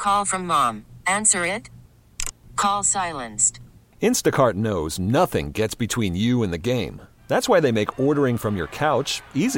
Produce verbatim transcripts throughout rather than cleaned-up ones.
Call from mom. Answer it. Call silenced. Instacart knows nothing gets between you and the game. That's why they make ordering from your couch easy.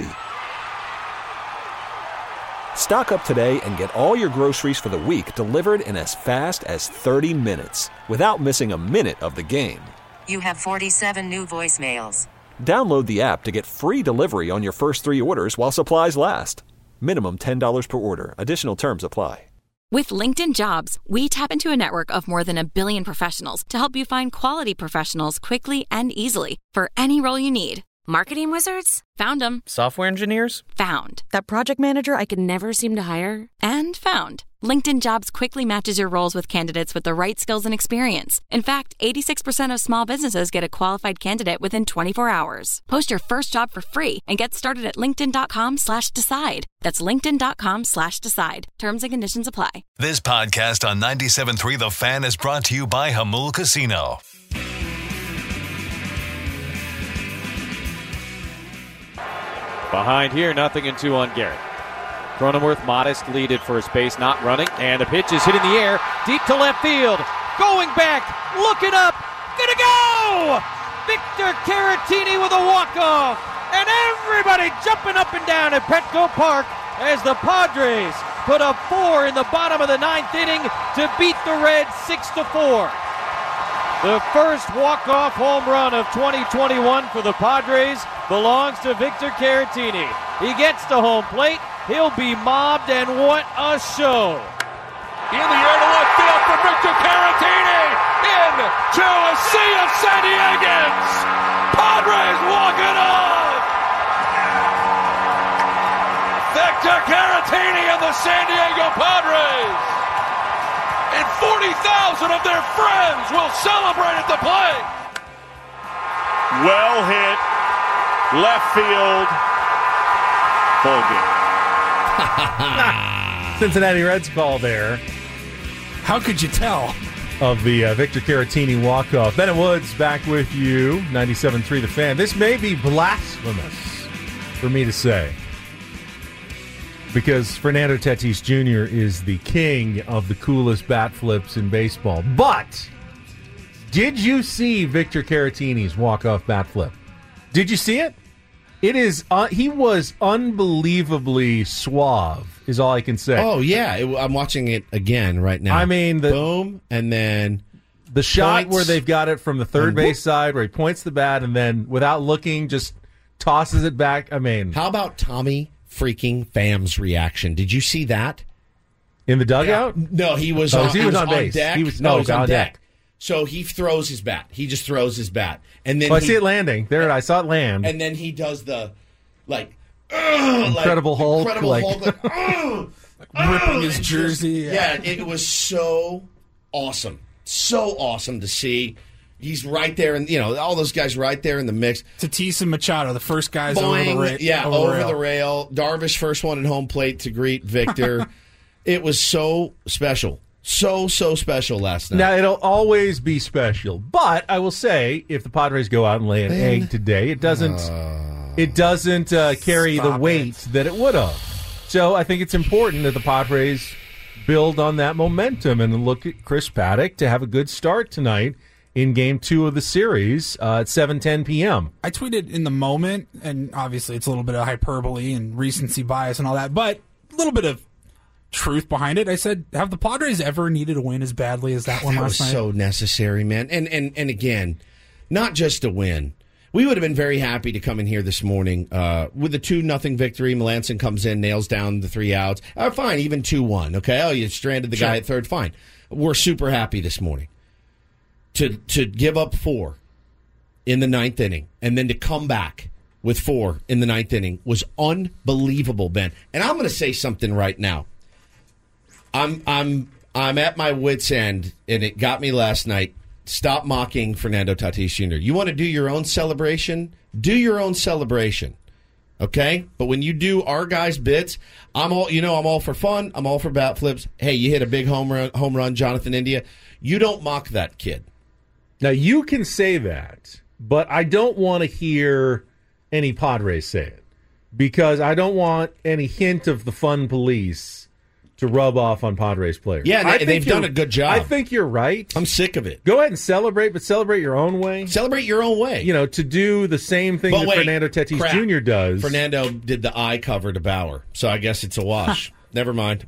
Stock up today and get all your groceries for the week delivered in as fast as thirty minutes without missing a minute of the game. You have forty-seven new voicemails. Download the app to get free delivery on your first three orders while supplies last. Minimum ten dollars per order. Additional terms apply. With LinkedIn Jobs, we tap into a network of more than a billion professionals to help you find quality professionals quickly and easily for any role you need. Marketing wizards? Found them. Software engineers? Found. That project manager I could never seem to hire? And found. LinkedIn Jobs quickly matches your roles with candidates with the right skills and experience. In fact, eighty-six percent of small businesses get a qualified candidate within twenty-four hours. Post your first job for free and get started at linkedin.com slash decide. That's linkedin.com slash decide. Terms and conditions apply. This podcast on ninety-seven point three The Fan is brought to you by Hamul Casino. Behind here, nothing and two on Garrett. Cronenworth, modest, lead at first base, not running, and the pitch is hit in the air, deep to left field. Going back, looking up, gonna go! Victor Caratini with a walk-off, and everybody jumping up and down at Petco Park as the Padres put up four in the bottom of the ninth inning to beat the Reds six to four. The first walk-off home run of twenty twenty-one for the Padres belongs to Victor Caratini. He gets to home plate. He'll be mobbed, and what a show. In the air to left field for Victor Caratini. Into a sea of San Diegans. Padres walk it off. Victor Caratini and the San Diego Padres. And forty thousand of their friends will celebrate at the plate. Well hit. Left field. Full game. Cincinnati Reds call there. How could you tell? Of the uh, Victor Caratini walk-off. Bennett Woods back with you, ninety-seven point three The Fan. This may be blasphemous for me to say, because Fernando Tatis Junior is the king of the coolest bat flips in baseball. But did you see Victor Caratini's walk-off bat flip? Did you see it? It is. Uh, he was unbelievably suave, is all I can say. Oh, yeah. It, I'm watching it again right now. I mean, the, boom, and then the shot points. where they've got it from the third base side, where he points the bat and then, without looking, just tosses it back. I mean, how about Tommy freaking Pham's reaction? Did you see that in the dugout? Yeah. No, he was. Oh, on, he, he was, was on on base. deck. He was no, no, he was on, on deck. deck. So he throws his bat. He just throws his bat, and then oh, he, I see it landing. There, I saw it land. And then he does the like uh, Incredible like, Hulk, Incredible like, Hulk, like, uh, like ripping uh, his jersey. Just, yeah, it was so awesome, so awesome to see. He's right there, and you know all those guys right there in the mix. Tatis and Machado, the first guys Boing, over the rail. Yeah, over, over the, rail. the rail. Darvish, first one at home plate to greet Victor. It was so special. So, so special last night. Now, it'll always be special. But I will say, if the Padres go out and lay an Man. egg today, it doesn't uh, it doesn't uh, carry the weight it. that it would have. So I think it's important that the Padres build on that momentum and look at Chris Paddock to have a good start tonight in game two of the series uh, at seven ten p.m. I tweeted in the moment, and obviously it's a little bit of hyperbole and recency bias and all that, but a little bit of truth behind it. I said, have the Padres ever needed a win as badly as that one that last was night? So necessary, man. And and and again, not just a win. We would have been very happy to come in here this morning uh, with a two nothing victory. Melanson comes in, nails down the three outs. Uh, fine, even two one. Okay, oh, you stranded the sure. guy at third. Fine. We're super happy this morning to to give up four in the ninth inning and then to come back with four in the ninth inning was unbelievable, Ben. And I'm going to say something right now. I'm I'm I'm at my wit's end, and it got me last night. Stop mocking Fernando Tatis Junior You want to do your own celebration? Do your own celebration, okay? But when you do our guys' bits, I'm all you know. I'm all for fun. I'm all for bat flips. Hey, you hit a big home run, home run, Jonathan India. You don't mock that kid. Now you can say that, but I don't want to hear any Padres say it because I don't want any hint of the fun police to rub off on Padres players. Yeah, they, I think they've done you're- a good job. I think you're right. I'm sick of it. Go ahead and celebrate, but celebrate your own way. Celebrate your own way. You know, to do the same thing But that wait, Fernando Tatis crap. Junior does. Fernando did the eye cover to Bauer, so I guess it's a wash. Never mind.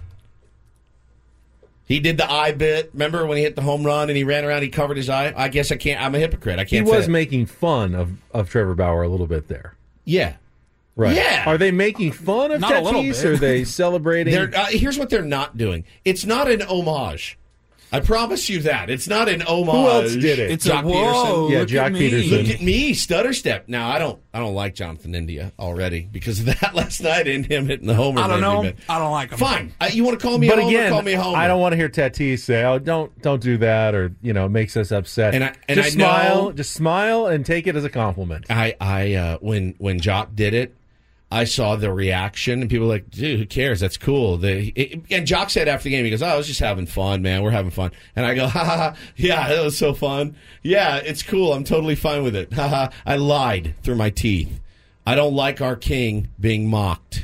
He did the eye bit. Remember when he hit the home run and he ran around, he covered his eye? I guess I can't. I'm a hypocrite. I He can't was fit. making fun of, of Trevor Bauer a little bit there. Yeah. Right. Yeah. Are they making fun of Not a little Tatis? bit. Or are they celebrating? They're, uh, here's what they're not doing. It's not an homage. I promise you that. It's not an homage. Who else did it? It's Jock a whoa, Peterson. Yeah, look Jock at me. Peterson. Look at me, stutter step. Now I don't, I don't like Jonathan India already because of that last night and him hitting the homer. I don't made me know. mad. I don't like him. Fine. Uh, you want to call me but a homer? again, Call me a homer. I don't want to hear Tatis say, "Oh, don't don't do that," or you know, it makes us upset. And I- and just I know- smile, just smile, and take it as a compliment. I, I, uh, when when Jock did it, I saw the reaction, and people were like, "Dude, who cares? That's cool." The, it, and Jock said after the game, he goes, "Oh, I was just having fun, man. We're having fun." And I go, "Ha ha, ha. Yeah, that was so fun. Yeah, it's cool. I'm totally fine with it. Ha ha. I lied through my teeth. I don't like our king being mocked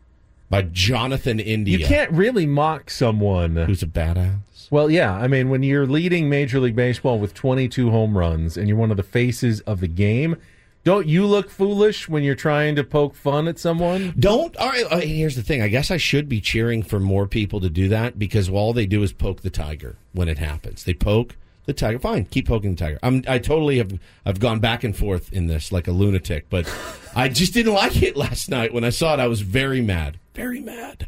by Jonathan India, You can't really mock someone who's a badass." Well, yeah. I mean, when you're leading Major League Baseball with twenty-two home runs and you're one of the faces of the game, don't you look foolish when you're trying to poke fun at someone? Don't. All right, uh, here's the thing. I guess I should be cheering for more people to do that because all they do is poke the tiger when it happens. They poke the tiger. Fine, keep poking the tiger. I'm, I totally have. I've gone back and forth in this like a lunatic, but I just didn't like it last night when I saw it. I was very mad. Very mad.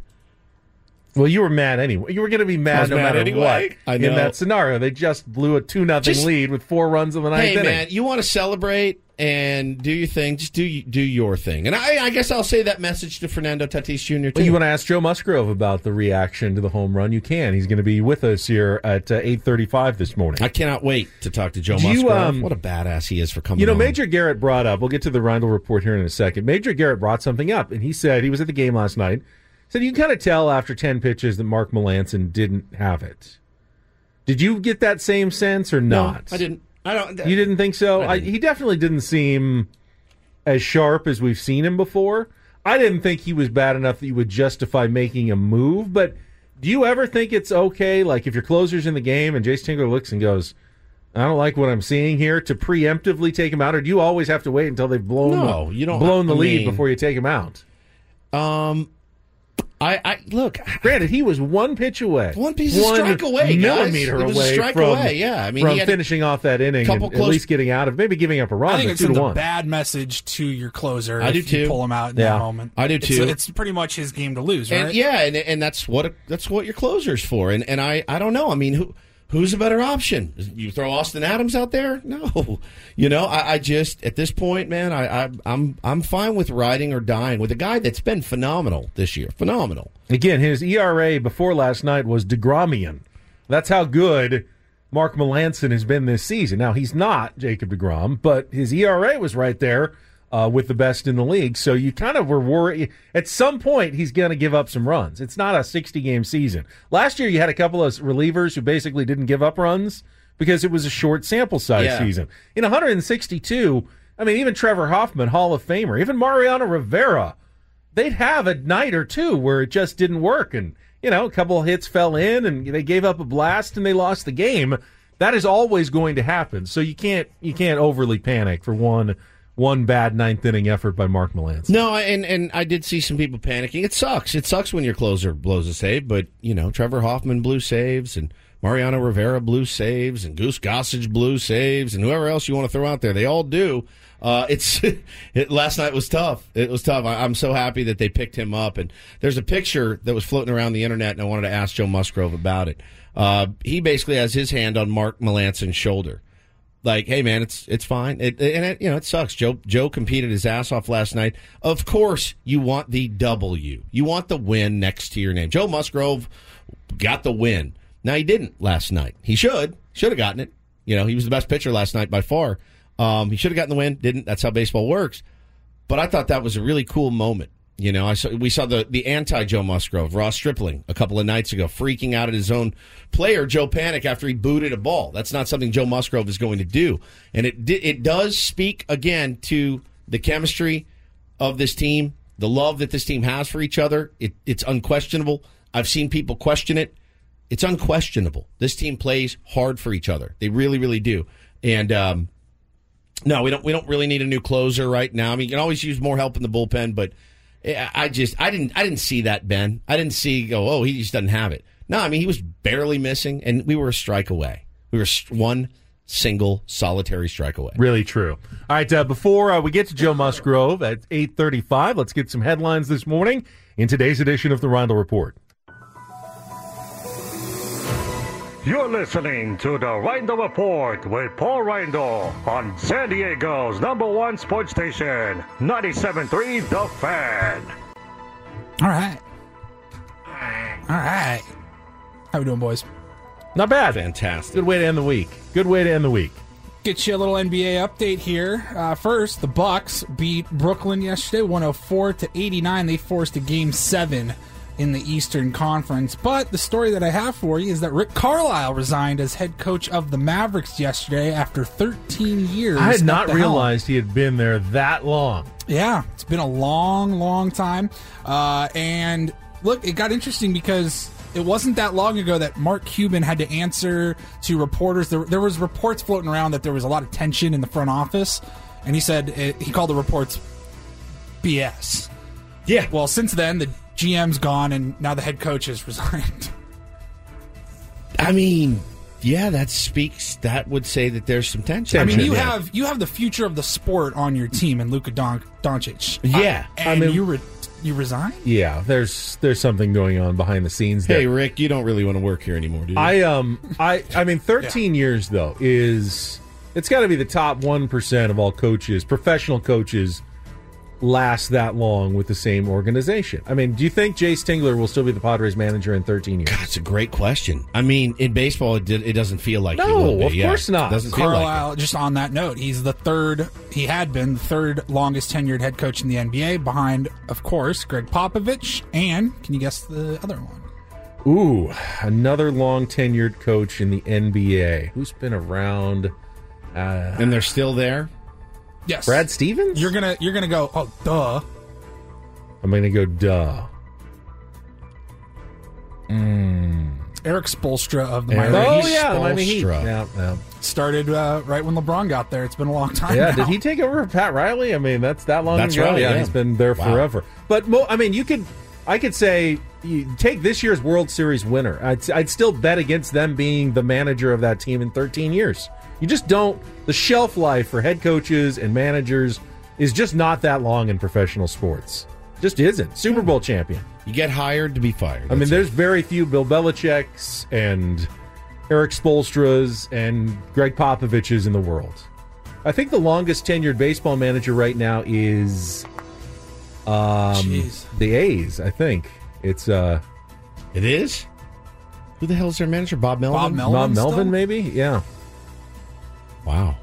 Well, you were mad anyway. You were going to be I mad was no mad matter anyway. what. I know. In that scenario, they just blew a two nothing Just- lead with four runs in the ninth Hey inning. man, you want to celebrate and do your thing? Just do do your thing. And I, I guess I'll say that message to Fernando Tatis Junior too. Well, you want to ask Joe Musgrove about the reaction to the home run? You can. He's going to be with us here at uh, eight thirty-five this morning. I cannot wait to talk to Joe Do you, Musgrove. um, what a badass he is for coming You know, on. Major Garrett brought up, we'll get to the Reindl report here in a second. Major Garrett brought something up, and he said he was at the game last night. Said you can kind of tell after ten pitches that Mark Melancon didn't have it. Did you get that same sense or not? No, I didn't. I don't. You didn't think so? I I didn't. he definitely didn't seem as sharp as we've seen him before. I didn't think he was bad enough that you would justify making a move, but do you ever think it's okay, like if your closer's in the game and Jace Tingler looks and goes, I don't like what I'm seeing here, to preemptively take him out, or do you always have to wait until they've blown, No, the, you don't- blown the I lead mean- before you take him out? Um, I, I look. Granted, he was one pitch away. One piece of strike away, guys. millimeter It was a away strike from, away, yeah. I mean, from he had a finishing off that inning and couple at close- least getting out of, maybe giving up a run, I think but it two to sends a one. bad message to your closer I if do you too. pull him out in Yeah. that moment. I do It's- too. It's, pretty much his game to lose, right? And yeah, and and that's what that's what your closer's for. And and I, I don't know. I mean, who who's a better option? You throw Austin Adams out there? No. You know, I, I just at this point, man, I, I I'm I'm fine with riding or dying with a guy that's been phenomenal this year. Phenomenal. Again, his E R A before last night was DeGromian. That's how good Mark Melancon has been this season. Now, he's not Jacob DeGrom, but his E R A was right there uh, with the best in the league. So you kind of were worried. At some point, he's going to give up some runs. It's not a sixty-game season. Last year, you had a couple of relievers who basically didn't give up runs because it was a short sample size Yeah. season. In one hundred sixty-two, I mean, even Trevor Hoffman, Hall of Famer, even Mariano Rivera, they'd have a night or two where it just didn't work. And, you know, a couple of hits fell in and they gave up a blast and they lost the game. That is always going to happen. So you can't you can't overly panic for one one bad ninth inning effort by Mark Melancon. No, and and I did see some people panicking. It sucks. It sucks when your closer blows a save, but you know, Trevor Hoffman blew saves and Mariano Rivera blew saves and Goose Gossage blew saves and whoever else you want to throw out there, they all do. Uh, it's it, last night was tough. It was tough. I, I'm so happy that they picked him up. And there's a picture that was floating around the internet, and I wanted to ask Joe Musgrove about it. Uh, he basically has his hand on Mark Melancon's shoulder. Like, hey man, it's it's fine. It, and it, you know, it sucks. Joe Joe competed his ass off last night. Of course, you want the W. You want the win next to your name. Joe Musgrove got the win. Now he didn't last night. He should should have gotten it. You know, he was the best pitcher last night by far. Um, he should have gotten the win. Didn't. That's how baseball works. But I thought that was a really cool moment. You know, I saw, we saw the, the anti-Joe Musgrove, Ross Stripling, a couple of nights ago, freaking out at his own player, Joe Panic, after he booted a ball. That's not something Joe Musgrove is going to do. And it it does speak, again, to the chemistry of this team, the love that this team has for each other. It, it's unquestionable. I've seen people question it. It's unquestionable. This team plays hard for each other. They really, really do. And um, no, we don't. We don't really need a new closer right now. I mean, you can always use more help in the bullpen, but I just, I didn't, I didn't see that, Ben. I didn't see go. Oh, he just doesn't have it. No, I mean he was barely missing, and we were a strike away. We were one single solitary strike away. Really true. All right, uh, before uh, we get to Joe Musgrove at eight thirty-five, let's get some headlines this morning in today's edition of the Reindl Report. You're listening to the Reindl Report with Paul Reindl on San Diego's number one sports station, ninety-seven point three The Fan. All right. All right. How we doing, boys? Not bad. Fantastic. Good way to end the week. Good way to end the week. Get you a little N B A update here. Uh, first, the Bucks beat Brooklyn yesterday, one oh four to eighty-nine. They forced a game seven in the Eastern Conference. But the story that I have for you is that Rick Carlisle resigned as head coach of the Mavericks yesterday after thirteen years. I had not realized helm. he had been there that long. Yeah, it's been a long, long time. Uh, and look, it got interesting because it wasn't that long ago that Mark Cuban had to answer to reporters. There, there was reports floating around that there was a lot of tension in the front office, and he said it, he called the reports B S. Yeah. Well, since then, the G M's gone, and now the head coach has resigned. I mean, yeah, that speaks. That would say that there's some tension. I mean, you yeah. have you have the future of the sport on your team in Luka Don- Doncic. Yeah, uh, and I mean, you re- you resign. Yeah, there's there's something going on behind the scenes there. Hey, Rick, you don't really want to work here anymore, do you? I um I I mean, thirteen yeah. years though is it's got to be the top one percent of all coaches, professional coaches, last that long with the same organization. I mean, do you think Jay Stingler will still be the Padres manager in thirteen years? God, it's a great question. I mean, in baseball, it, did, it doesn't feel like no, he will be. of yeah, course not. It doesn't Carlisle, feel like it. just on that note, he's the third, he had been the third longest tenured head coach in the N B A, behind, of course, Greg Popovich, and can you guess the other one? Ooh, another long tenured coach in the N B A. Who's been around? Uh, and they're still there? Yes. Brad Stevens? You're gonna you're gonna go, oh duh. I'm gonna go duh. Mm. Eric Spoelstra of the Eric Miami Heat. Oh yeah, the Miami Heat. Spoelstra. Yeah, yeah. Started uh, right when LeBron got there. It's been a long time Yeah, now. did he take over for Pat Riley? I mean, that's that long That's ago. right, yeah, yeah. he's been there Wow. forever. But mo- I mean, you could, I could say, you take this year's World Series winner. I'd, I'd still bet against them being the manager of that team in thirteen years. You just don't. The shelf life for head coaches and managers is just not that long in professional sports. Just isn't. Super Bowl champion. You get hired to be fired. I mean, That's there's it. very few Bill Belichick's and Eric Spoelstra's and Greg Popovich's in the world. I think the longest tenured baseball manager right now is um, Jeez. the A's, I think. It's uh, It is? Who the hell is their manager? Bob Melvin? Bob Melvin. Bob Melvin, still? maybe? Yeah. Wow.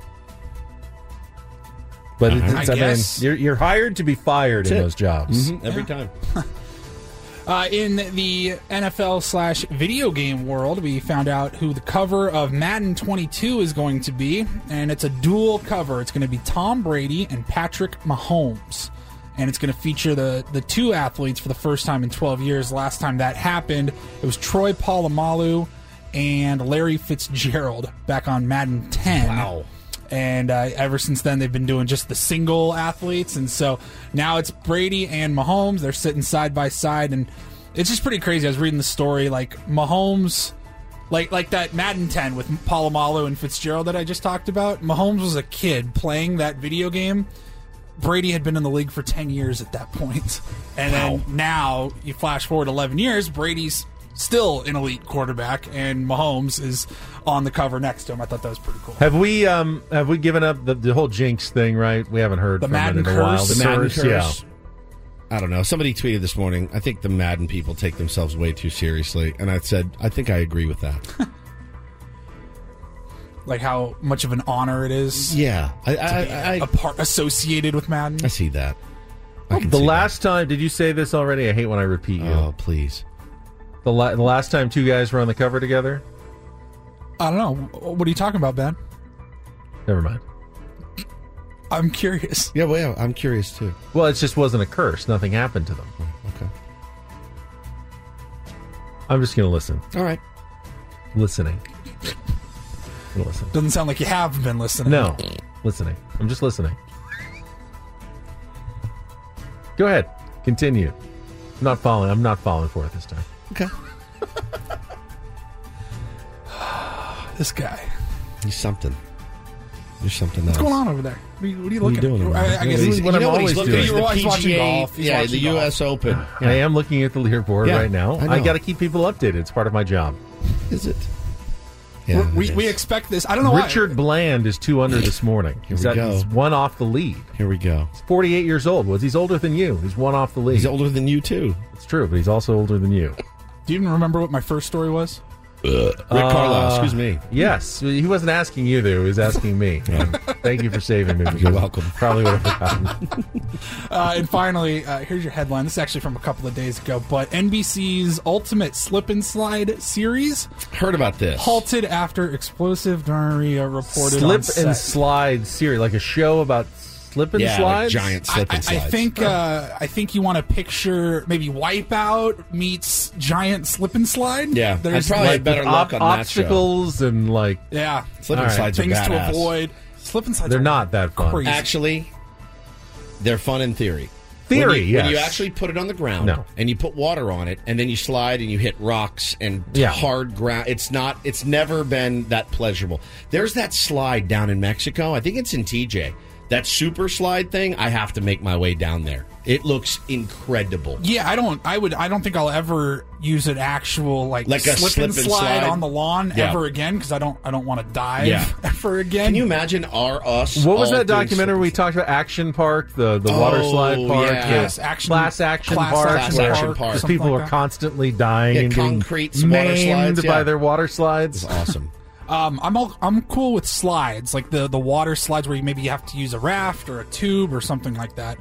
But Uh-huh. it's, it's, I I, mean, guess- you're, you're hired to be fired That's in it. those jobs. Mhm, Every time. Uh, in the N F L slash video game world, we found out who the cover of Madden twenty-two is going to be, and it's a dual cover. It's going to be Tom Brady and Patrick Mahomes, and it's going to feature the, the two athletes for the first time in twelve years. Last time that happened, it was Troy Polamalu and Larry Fitzgerald back on Madden ten. Wow. And uh, ever since then, they've been doing just the single athletes. And so now it's Brady and Mahomes. They're sitting side by side. And it's just pretty crazy. I was reading the story. Like, Mahomes, like like that Madden ten with Polamalu and Fitzgerald that I just talked about. Mahomes was a kid playing that video game. Brady had been in the league for ten years at that point. And Wow. then now, you flash forward eleven years, Brady's still an elite quarterback, and Mahomes is on the cover next to him. I thought that was pretty cool. Have we um have we given up the, the whole jinx thing, right? We haven't heard The from Madden it in a while. curse? The Madden curse, curse. I don't know. Somebody tweeted this morning, I think the Madden people take themselves way too seriously. And I said, I think I agree with that. Like how much of an honor it is. Yeah. I, to I, be I, a part associated with Madden. I see that. I can The see last time, did you say this already? I hate when I repeat that. you. Oh, please. The, la- the last time two guys were on the cover together? I don't know. What are you talking about, Ben? Never mind. I'm curious. Yeah, well, yeah, I'm curious too. Well, it just wasn't a curse. Nothing happened to them. Okay. I'm just going to listen. All right. Listening. Gonna listen. Doesn't sound like you have been listening. No. Listening. I'm just listening. Go ahead. Continue. I'm not following. I'm not following for it this time. Okay. This guy. He's something. There's something What's else. going on over there? What are you, what are you What are looking you doing at? over there? I, I guess He's- he's, what you I'm know what always he's looking doing. at? You're The always P G A, watching golf. He's yeah, watching the U S golf. Open. I am looking at the leaderboard Yeah, right now. I know. I, got to keep people updated. It's part of my job. Is it? We're- Yeah, we it we is. expect this. I don't know Richard why. Bland is two under this morning. Here He's we at- go. He's one off the lead. Here we go. He's forty-eight years old. Was he's older than you? He's one off the lead. He's older than you, too. It's true, but he's also older than you. Do you even remember what my first story was? Rick Carlisle, excuse me. Yes, he wasn't asking you there. He was asking me. And thank you for saving me. You're welcome. Probably would have forgotten. Uh, and finally, uh, here's your headline. This is actually from a couple of days ago, but N B C's Ultimate Slip and Slide series Heard about this. halted after explosive diarrhea reported Slip on set. and slide series, like a show about slip and Yeah, like slides. giant I, slip I, and slides. I think uh, I think you want to picture maybe Wipeout meets giant slip and slide. Yeah, there's I'd probably like, have better With luck op- on that show. obstacles and like yeah, Slip All and right. slides are things to badass. avoid. Slip and slides. they're are not that fun. crazy. Actually, they're fun in theory. Theory, when you, when you yes. actually put it on the ground No. and you put water on it and then you slide and you hit rocks and Yeah. hard ground, it's not. It's never been that pleasurable. There's that slide down in Mexico. I think it's in T J. That super slide thing. I have to make my way down there. It looks incredible. Yeah, I don't. I would. I don't think I'll ever use an actual like, Like a slip, slip and and slide, slide? on the lawn Yeah. ever again because I don't. I don't want to dive Yeah. ever again. Can you imagine our us? What was all that doing documentary slip we and talked about? Action Park, the the Oh, water slide park, yeah. the Yes, action- class action class park, Class where action park. just something people like are that. constantly dying Yeah, and getting concrete water maimed slides, by yeah. their water slides. It's awesome. Um, I'm all, I'm cool with slides, like the the water slides where you maybe you have to use a raft or a tube or something like that.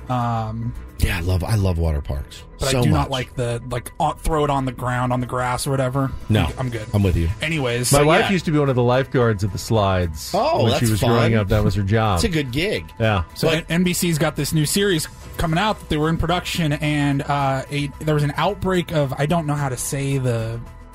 Um, Yeah, I love I love water parks. but so I do much. not like the like uh, throw it on the ground on the grass or whatever. No, I'm, I'm good. I'm with you. Anyways, My so wife yeah. used to be one of the lifeguards at the slides Oh, when that's she was fun. growing up. That was her job. It's a good gig. yeah. So But- N B C's got this new series coming out that they were in production, and uh, a, there was an outbreak of I don't know how to say the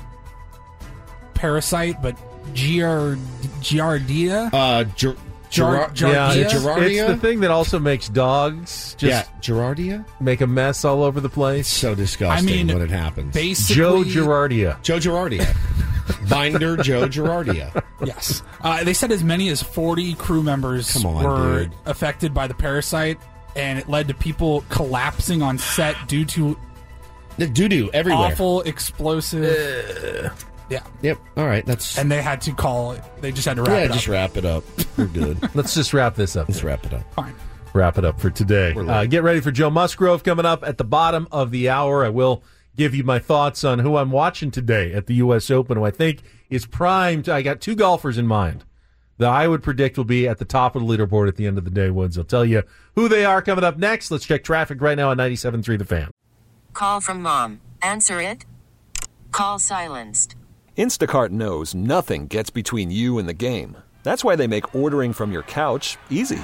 parasite, but Giard, Giardia. Uh, Ger- Jar- Gerard- Yeah, Giardia? it's, Gerardia? it's the thing that also makes dogs just yeah, Gerardia. make a mess all over the place. So disgusting I mean, when it happens. Basically, Joe Girardia. Joe Girardia, Binder Joe Girardia. yes, uh, they said as many as forty crew members Come on, were dude. affected by the parasite, and it led to people collapsing on set due to The doo doo everywhere. awful explosive. Yeah, Yep. All right. That's and they had to call it. They just had to wrap yeah. it Just up. wrap it up. We're good. Let's just wrap this up. Let's wrap it up. Fine. wrap it up for today. We're Uh, late. get ready for Joe Musgrove coming up at the bottom of the hour. I will give you my thoughts on who I'm watching today at the U S Open, who I think is primed. I got two golfers in mind that I would predict will be at the top of the leaderboard at the end of the day, Woods. I'll tell you who they are coming up next. Let's check traffic right now on ninety-seven point three The Fan. Call from mom. Answer it. Call silenced. Instacart knows nothing gets between you and the game. That's why they make ordering from your couch easy.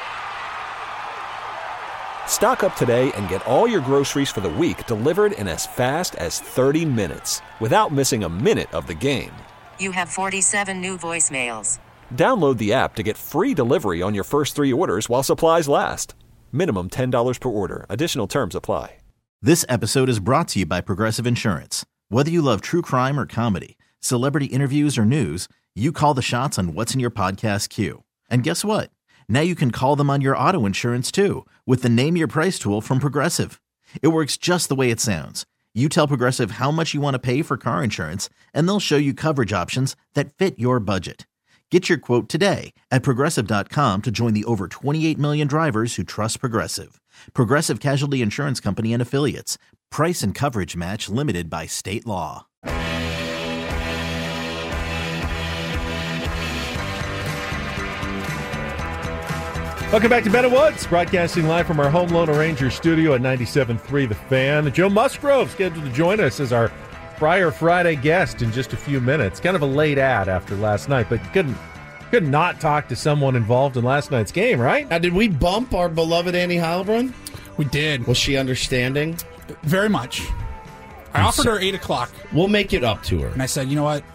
Stock up today and get all your groceries for the week delivered in as fast as thirty minutes without missing a minute of the game. You have forty-seven new voicemails. Download the app to get free delivery on your first three orders while supplies last. Minimum ten dollars per order. Additional terms apply. This episode is brought to you by Progressive Insurance. Whether you love true crime or comedy, celebrity interviews or news, you call the shots on what's in your podcast queue. And guess what? Now you can call them on your auto insurance too with the Name Your Price tool from Progressive. It works just the way it sounds. You tell Progressive how much you want to pay for car insurance, and they'll show you coverage options that fit your budget. Get your quote today at Progressive dot com to join the over twenty-eight million drivers who trust Progressive. Progressive Casualty Insurance Company and Affiliates. Price and coverage match limited by state law. Welcome back to Ben and Woods, broadcasting live from our home Lone Ranger studio at ninety-seven point three The Fan. Joe Musgrove scheduled to join us as our Friar Friday guest in just a few minutes. Kind of a late ad after last night, but couldn't could not talk to someone involved in last night's game, right? Now, did we bump our beloved Annie Heilbrunn? We did. Was she understanding? Very much. I offered her eight o'clock. We'll make it up to her. And I said, you know what?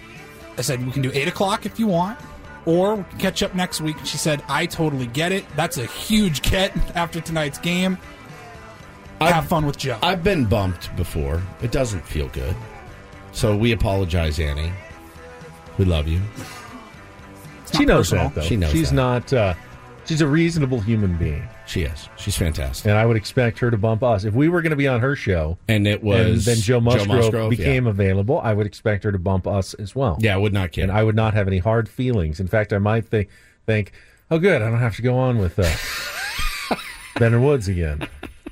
I said, we can do eight o'clock if you want, or we can catch up next week. And she said, I totally get it. That's a huge get after tonight's game. I've, Have fun with Joe. I've been bumped before. It doesn't feel good. So we apologize, Annie. We love you. She knows personal. that, though. She knows she's that. not. Uh, she's a reasonable human being. She is. She's fantastic. And I would expect her to bump us. If we were going to be on her show, and it was and then Joe Musgrove, Joe Musgrove became yeah. available, I would expect her to bump us as well. Yeah, I would not kid. And I would not have any hard feelings. In fact, I might think, think oh, good, I don't have to go on with uh, Benner Woods again.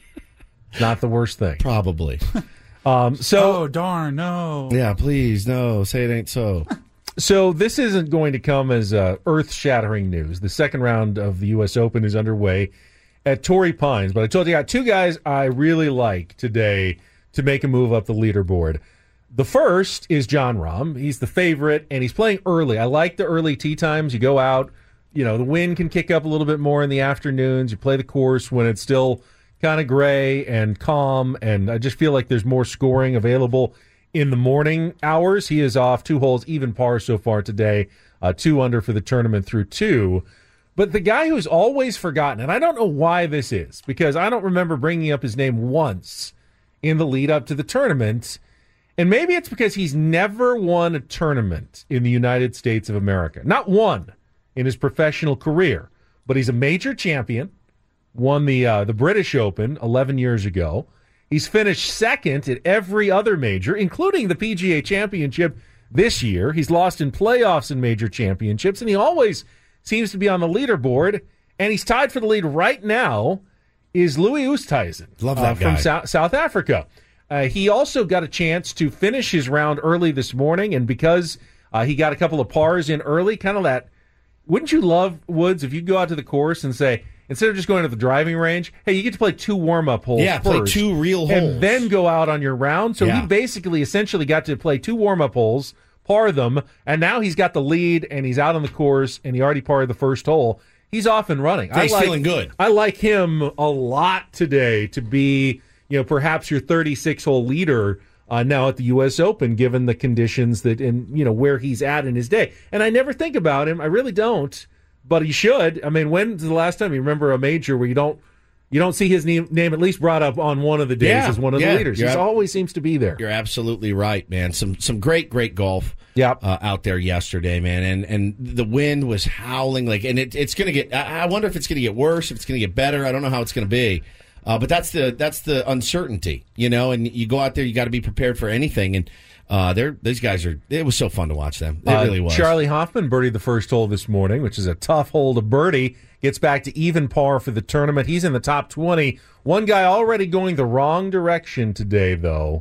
Not the worst thing. Probably. Um, so, oh, darn, no. Yeah, please, no, say it ain't so. So this isn't going to come as uh, earth-shattering news. The second round of the U S Open is underway at Torrey Pines. But I told you, I got two guys I really like today to make a move up the leaderboard. The first is Jon Rahm. He's the favorite, and he's playing early. I like the early tee times. You go out, you know, the wind can kick up a little bit more in the afternoons. You play the course when it's still kind of gray and calm, and I just feel like there's more scoring available in the morning hours. He is off two holes, even par so far today, uh, two under for the tournament through two. But the guy who's always forgotten, and I don't know why this is, because I don't remember bringing up his name once in the lead up to the tournament, and maybe it's because he's never won a tournament in the United States of America. Not one in his professional career, but he's a major champion, won the uh, the British Open eleven years ago. He's finished second at every other major, including the P G A Championship this year. He's lost in playoffs and major championships, and he always seems to be on the leaderboard. And he's tied for the lead right now is Louis Oosthuizen. Love that uh, guy. From South, South Africa. Uh, he also got a chance to finish his round early this morning, and because uh, he got a couple of pars in early, kind of that, wouldn't you love, Woods, if you go out to the course and say, instead of just going to the driving range, hey, you get to play two warm-up holes Yeah, first, play two real holes. and then go out on your round. So Yeah. he basically essentially got to play two warm-up holes, par them, and now he's got the lead, and he's out on the course, and he already parred the first hole. He's off and running. He's I like, feeling good. I like him a lot today to be, you know, perhaps your thirty-six hole leader uh, now at the U S Open, given the conditions that, and you know, where he's at in his day. And I never think about him. I really don't. But he should. I mean, when's the last time you remember a major where you don't you don't see his name, name at least brought up on one of the days Yeah, as one of yeah, the leaders? He ab- always seems to be there. You're absolutely right, man. Some some great great golf. Yep. Uh, out there yesterday, man, and and the wind was howling like, and it, it's going to get. I, I wonder if it's going to get worse, if it's going to get better. I don't know how it's going to be, uh, but that's the that's the uncertainty, you know. And you go out there, you got to be prepared for anything. And uh, they're these guys are. It was so fun to watch them. It Uh, really was. Charlie Hoffman birdied the first hole this morning, which is a tough hole to birdie. Gets back to even par for the tournament. He's in the top twenty. One guy already going the wrong direction today, though.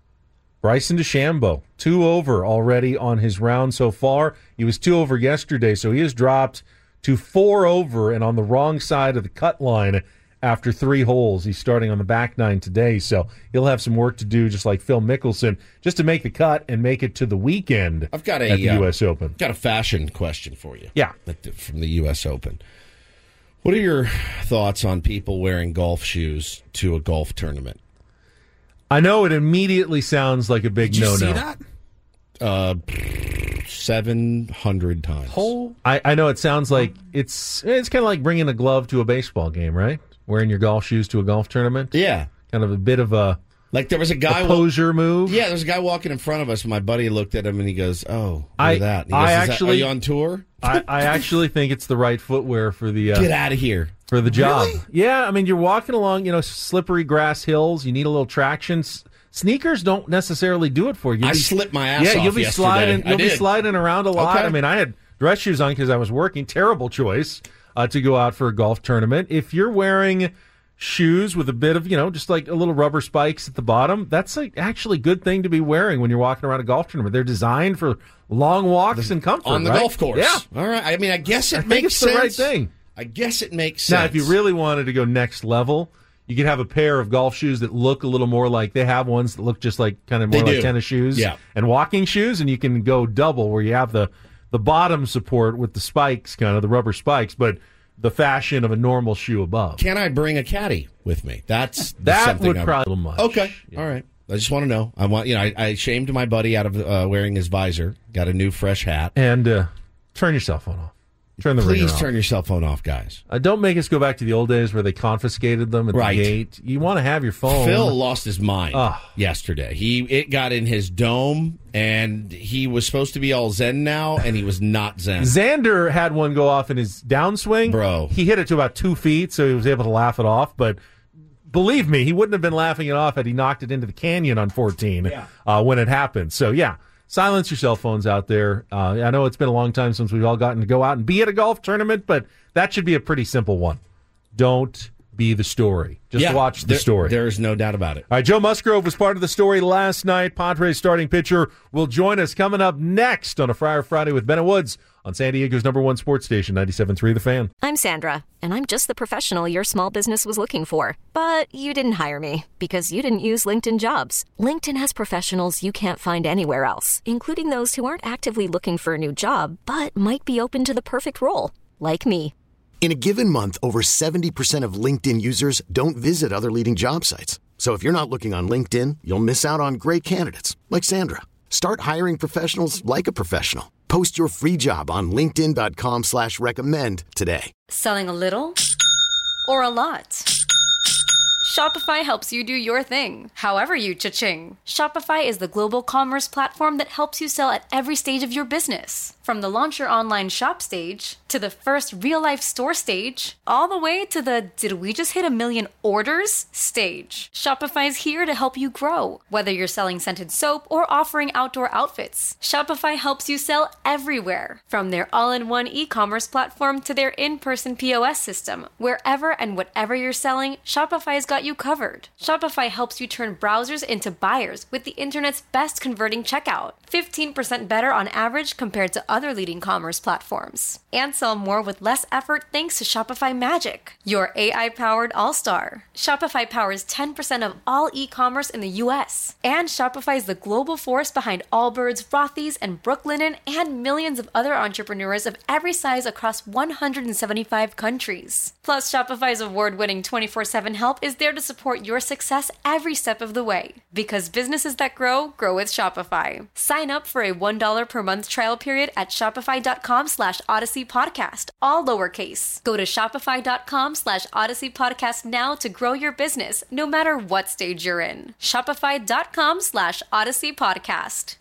Bryson DeChambeau, two over already on his round so far. He was two over yesterday, so he has dropped to four over and on the wrong side of the cut line after three holes. He's starting on the back nine today, so he'll have some work to do, just like Phil Mickelson, just to make the cut and make it to the weekend I've got a at the uh, U S Open. Got a fashion question for you. Yeah. From the U S Open. What are your thoughts on people wearing golf shoes to a golf tournament? I know it immediately sounds like a big Did you no-no. see that? Uh, seven hundred times. Whole I, I know it sounds like it's it's kind of like bringing a glove to a baseball game, right? Wearing your golf shoes to a golf tournament. Yeah. Kind of a bit of a Like there was a guy a poser move. Yeah, there's a guy walking in front of us. And my buddy looked at him and he goes, "Oh, look I- at that." And he I goes, "Is that- actually- are you on tour? I, I actually think it's the right footwear for the uh, Get out of here for the job. Really? Yeah, I mean you're walking along, you know, slippery grass hills. You need a little traction. S- Sneakers don't necessarily do it for you. You'll I be- slipped my ass Yeah, off you'll be yesterday. sliding. I You'll be did. sliding around a lot. Okay. I mean, I had dress shoes on because I was working. Terrible choice uh, to go out for a golf tournament. If you're wearing shoes with a bit of, you know, just like a little rubber spikes at the bottom, that's a actually good thing to be wearing when you're walking around a golf tournament. They're designed for long walks and comfort on the right? golf course." Yeah, All right. I mean, I guess it I think makes it's the right sense. thing. I guess it makes sense. Now, if you really wanted to go next level, you could have a pair of golf shoes that look a little more like, they have ones that look just like kind of more They like do. tennis shoes Yeah. and walking shoes, and you can go double where you have the, the bottom support with the spikes, kind of the rubber spikes, but the fashion of a normal shoe above. Can I bring a caddy with me? That's That something would I- probably be a little much. Okay. Yeah. All right. I just want to know. I want you know. I, I shamed my buddy out of uh, wearing his visor. Got a new fresh hat. And uh, turn your cell phone off. Turn the ringer Please off. turn your cell phone off, guys. Uh, don't make us go back to the old days where they confiscated them at Right. the gate. You want to have your phone. Phil lost his mind Oh. yesterday. He it got in his dome, and he was supposed to be all zen now, and he was not zen. Xander had one go off in his downswing. Bro. He hit it to about two feet, so he was able to laugh it off. But believe me, he wouldn't have been laughing it off had he knocked it into the canyon on fourteen Yeah. uh, when it happened. So, yeah, silence your cell phones out there. Uh, I know it's been a long time since we've all gotten to go out and be at a golf tournament, but that should be a pretty simple one. Don't be the story. Just Yeah, watch the there- story. There is no doubt about it. All right, Joe Musgrove was part of the story last night. Padres starting pitcher will join us coming up next on a Friar Friday with Bennett Woods on San Diego's number one sports station, ninety-seven point three The Fan. I'm Sandra, and I'm just the professional your small business was looking for. But you didn't hire me because you didn't use LinkedIn Jobs. LinkedIn has professionals you can't find anywhere else, including those who aren't actively looking for a new job, but might be open to the perfect role, like me. In a given month, over seventy percent of LinkedIn users don't visit other leading job sites. So if you're not looking on LinkedIn, you'll miss out on great candidates like Sandra. Start hiring professionals like a professional. Post your free job on linkedin dot com slash recommend today. Selling a little or a lot? Shopify helps you do your thing, however you cha-ching. Shopify is the global commerce platform that helps you sell at every stage of your business. From the launch your online shop stage, to the first real-life store stage, all the way to the did we just hit a million orders stage. Shopify's here to help you grow. Whether you're selling scented soap or offering outdoor outfits, Shopify helps you sell everywhere. From their all-in-one e-commerce platform to their in-person P O S system, wherever and whatever you're selling, Shopify's got you covered. Shopify helps you turn browsers into buyers with the internet's best converting checkout. fifteen percent better on average compared to other leading commerce platforms. And sell more with less effort thanks to Shopify Magic, your A I-powered all-star. Shopify powers ten percent of all e-commerce in the U S. And Shopify is the global force behind Allbirds, Rothy's, and Brooklinen, and millions of other entrepreneurs of every size across one hundred seventy-five countries. Plus, Shopify's award-winning twenty-four seven help is there to support your success every step of the way. Because businesses that grow, grow with Shopify. Sign up for a one dollar per month trial period at shopify.com slash Odyssey Podcast, all lowercase. Go to shopify.com slash Odyssey Podcast now to grow your business, no matter what stage you're in. Shopify.com slash Odyssey Podcast.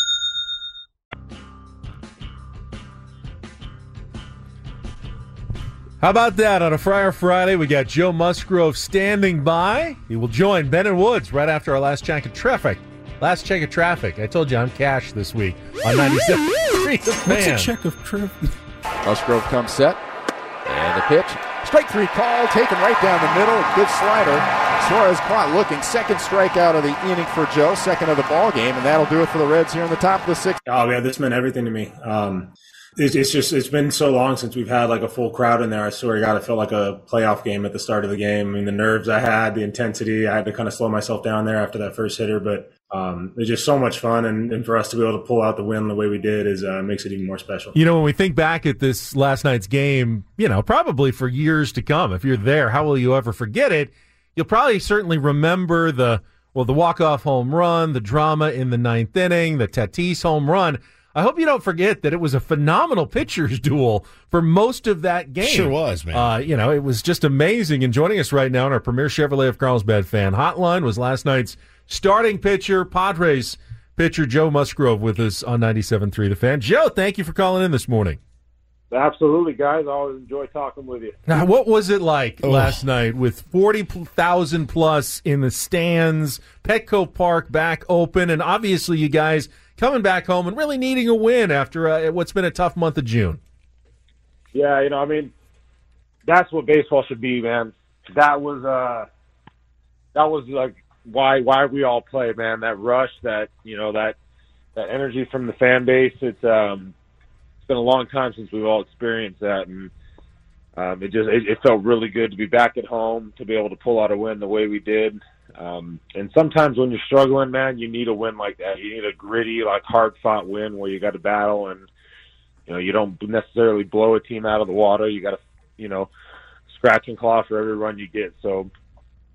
How about that? On a Friar Friday, we got Joe Musgrove standing by. He will join Bennett Woods right after our last check of traffic. Last check of traffic. I told you I'm cash this week on ninety-seven point three The Fan. What's a check of traffic? Musgrove comes set. And the pitch. Strike three call, taken right down the middle. Good slider. Suarez caught looking. Second strikeout of the inning for Joe. Second of the ball game. And that'll do it for the Reds here in the top of the sixth. Oh, yeah, this meant everything to me. Um, it's, it's just, it's been so long since we've had like a full crowd in there. I swear to God, it felt like a playoff game at the start of the game. I mean, the nerves I had, the intensity, I had to kind of slow myself down there after that first hitter, but um, it's just so much fun. And, and for us to be able to pull out the win the way we did is uh, makes it even more special. You know, when we think back at this last night's game, you know, probably for years to come, if you're there, how will you ever forget it? You'll probably certainly remember the, well, the walk-off home run, the drama in the ninth inning, the Tatis home run. I hope you don't forget that it was a phenomenal pitcher's duel for most of that game. Sure was, man. Uh, you know, it was just amazing. And joining us right now on our premier Chevrolet of Carlsbad fan hotline was last night's starting pitcher, Padres pitcher Joe Musgrove with us on ninety-seven point three The Fan. Joe, thank you for calling in this morning. Absolutely, guys. I always enjoy talking with you. Now, what was it like Oh. last night with forty thousand plus in the stands, Petco Park back open, and obviously you guys coming back home and really needing a win after uh, what's been a tough month of June? Yeah, you know, I mean, that's what baseball should be, man. That was uh, that was like why why we all play, man. That rush, that you know, that that energy from the fan base. It's um, it's been a long time since we've all experienced that, and um, it just it, it felt really good to be back at home, to be able to pull out a win the way we did. Um, and sometimes when you're struggling, man, you need a win like that. You need a gritty, like hard-fought win where you got to battle, and you know you don't necessarily blow a team out of the water. You got to, you know, scratch and claw for every run you get. So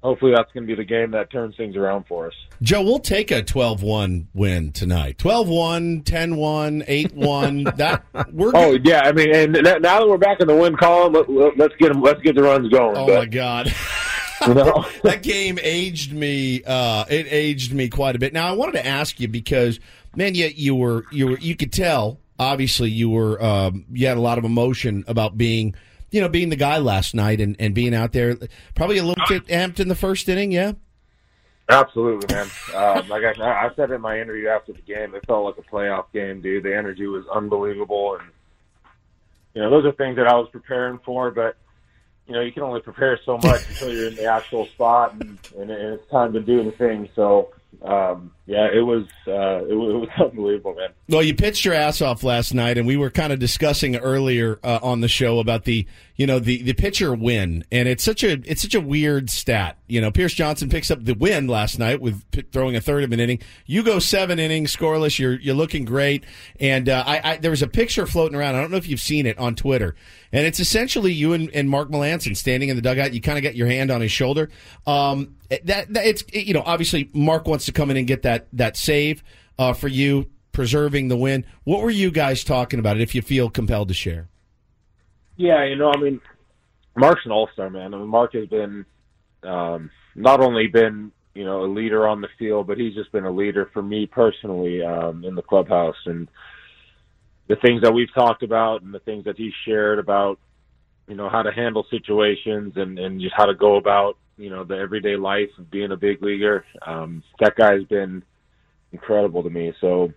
hopefully that's going to be the game that turns things around for us. Joe, we'll take a twelve one win tonight. twelve one, ten one, eight one. That we're Oh yeah, I mean, and now that we're back in the win column, let, let's get them, let's get the runs going. Oh but, my God. You know? That game aged me. Uh, it aged me quite a bit. Now I wanted to ask you because, man, you you were you were you could tell. Obviously, you were um, you had a lot of emotion about being, you know, being the guy last night and, and being out there. Probably a little bit amped in the first inning. Yeah. Absolutely, man. Um, like I, I said in my interview after the game, it felt like a playoff game, dude. The energy was unbelievable, and you know, those are things that I was preparing for, but. You know, you can only prepare so much until you're in the actual spot, and, and it's time to do the thing. So, um, yeah, it was uh, it, was, it was unbelievable, man. Well, you pitched your ass off last night, and we were kind of discussing earlier uh, on the show about the you know the, the pitcher win, and it's such a it's such a weird stat. You know, Pierce Johnson picks up the win last night with p- throwing a third of an inning. You go seven innings scoreless. You're you're looking great, and uh, I, I there was a picture floating around. I don't know if you've seen it on Twitter. And it's essentially you and, and Mark Melancon standing in the dugout. You kind of get your hand on his shoulder. Um, that, that it's it, you know obviously Mark wants to come in and get that that save uh, for you, preserving the win. What were you guys talking about? If you feel compelled to share. Yeah, you know, I mean, Mark's an all-star, man. I mean, Mark has been um, not only been you know a leader on the field, but he's just been a leader for me personally um, in the clubhouse and. The things that we've talked about and the things that he's shared about, you know, how to handle situations and, and just how to go about, you know, the everyday life of being a big leaguer. Um, that guy's been incredible to me. So,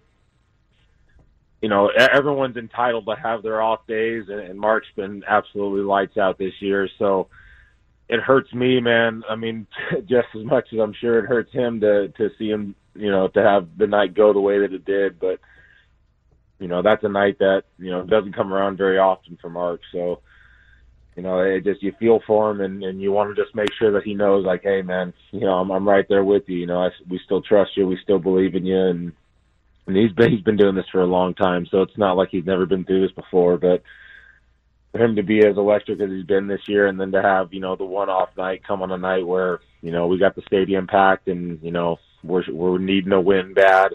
you know, everyone's entitled to have their off days, and, and Mark's been absolutely lights out this year. So it hurts me, man. I mean, just as much as I'm sure it hurts him to, to see him, you know, to have the night go the way that it did. But, you know, that's a night that, you know, doesn't come around very often for Mark. So, you know, it just, you feel for him and, and you want to just make sure that he knows, like, hey, man, you know, I'm, I'm right there with you. You know, I, we still trust you. We still believe in you. And, and he's been, he's been doing this for a long time. So it's not like he's never been through this before. But for him to be as electric as he's been this year and then to have, you know, the one-off night come on a night where, you know, we got the stadium packed and, you know, we're, we're needing a win bad.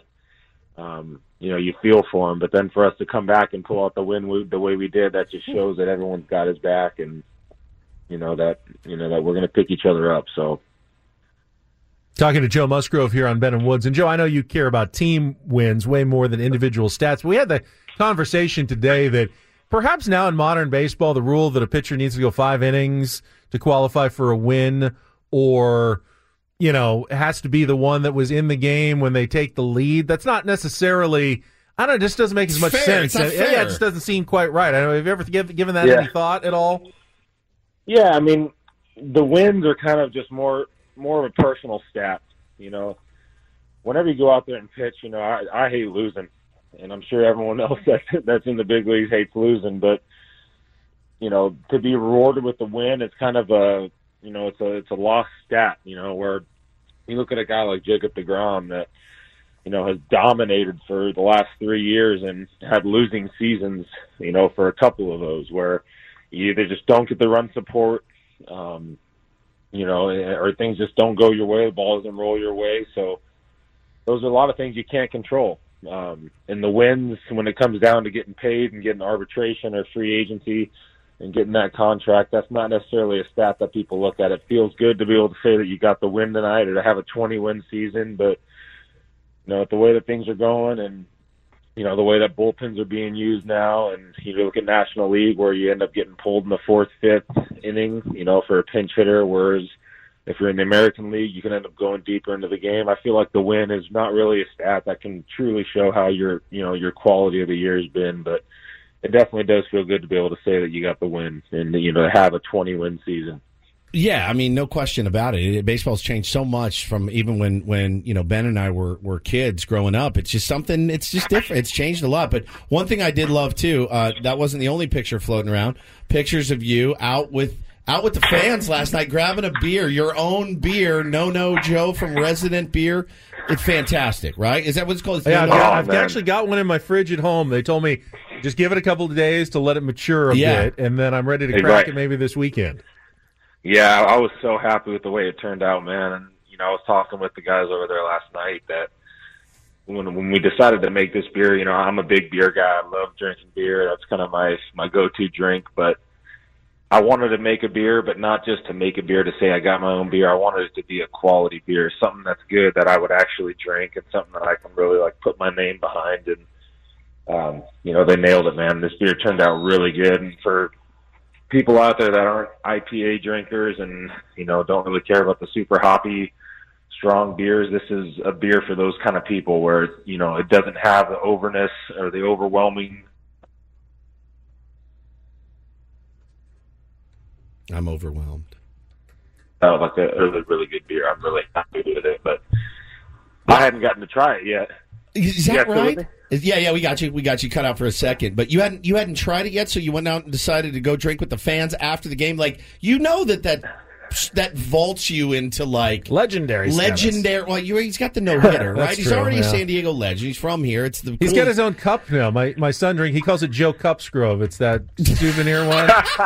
Um, you know, you feel for him, but then for us to come back and pull out the win the way we did, that just shows that everyone's got his back and, you know, that, you know, that we're going to pick each other up. So. Talking to Joe Musgrove here on Ben and Woods. And Joe, I know you care about team wins way more than individual stats. But we had the conversation today that perhaps now in modern baseball, the rule that a pitcher needs to go five innings to qualify for a win, or, you know, has to be the one that was in the game when they take the lead. That's not necessarily, I don't know, it just doesn't make as much fair. sense. It's not Yeah, fair. it just doesn't seem quite right. I don't know, have you ever given, given that Yeah. any thought at all? Yeah, I mean, the wins are kind of just more more of a personal stat. You know, whenever you go out there and pitch, you know, I, I hate losing, and I'm sure everyone else that, that's in the big leagues hates losing. But you know, to be rewarded with the win, it's kind of a, you know, it's a it's a lost stat. You know, where you look at a guy like Jacob deGrom that, you know, has dominated for the last three years and had losing seasons, you know, for a couple of those where you either just don't get the run support, um, you know, or things just don't go your way, the ball doesn't roll your way. So those are a lot of things you can't control. Um, and the wins, when it comes down to getting paid and getting arbitration or free agency and getting that contract, that's not necessarily a stat that people look at. It feels good to be able to say that you got the win tonight or to have a twenty-win season, but, you know, the way that things are going and, you know, the way that bullpens are being used now, and you look at National League where you end up getting pulled in the fourth, fifth inning, you know, for a pinch hitter, whereas if you're in the American League, you can end up going deeper into the game. I feel like the win is not really a stat that can truly show how your, you know, your quality of the year has been, but it definitely does feel good to be able to say that you got the win and, you know, have a twenty-win season. Yeah, I mean, no question about it. it. Baseball's changed so much from even when, when you know, Ben and I were, were kids growing up. It's just something, it's just different. It's changed a lot. But one thing I did love, too, uh, that wasn't the only picture floating around. Pictures of you out with out with the fans last night, grabbing a beer, your own beer, No No Joe from Resident Beer. It's fantastic, right? Is that what it's called? It's Yeah, I've, No No? got, I've actually got one in my fridge at home. They told me just give it a couple of days to let it mature a Yeah. bit, and then I'm ready to Hey, crack right. it maybe this weekend. Yeah, I was so happy with the way it turned out, man. And, you know, I was talking with the guys over there last night that when when we decided to make this beer, you know, I'm a big beer guy. I love drinking beer. That's kind of my, my go-to drink. But I wanted to make a beer, but not just to make a beer to say I got my own beer. I wanted it to be a quality beer, something that's good that I would actually drink and something that I can really, like, put my name behind. And, um, you know, they nailed it, man. This beer turned out really good. And for people out there that aren't I P A drinkers and, you know, don't really care about the super hoppy, strong beers, this is a beer for those kind of people where, you know, it doesn't have the overness or the overwhelming. I'm overwhelmed. Oh, like a really, really good beer. I'm really happy with it, but I hadn't gotten to try it yet. Is that right? Yeah, yeah, we got you. We got you cut out for a second, but you hadn't you hadn't tried it yet. So you went out and decided to go drink with the fans after the game. Like, you know that that that vaults you into like legendary, legendary. Well, you, he's got the no hitter, right? He's true, already yeah. a San Diego legend. He's from here. It's the He's cool. got his own cup now. My my son drink. He calls it Joe Cupsgrove. It's that souvenir one.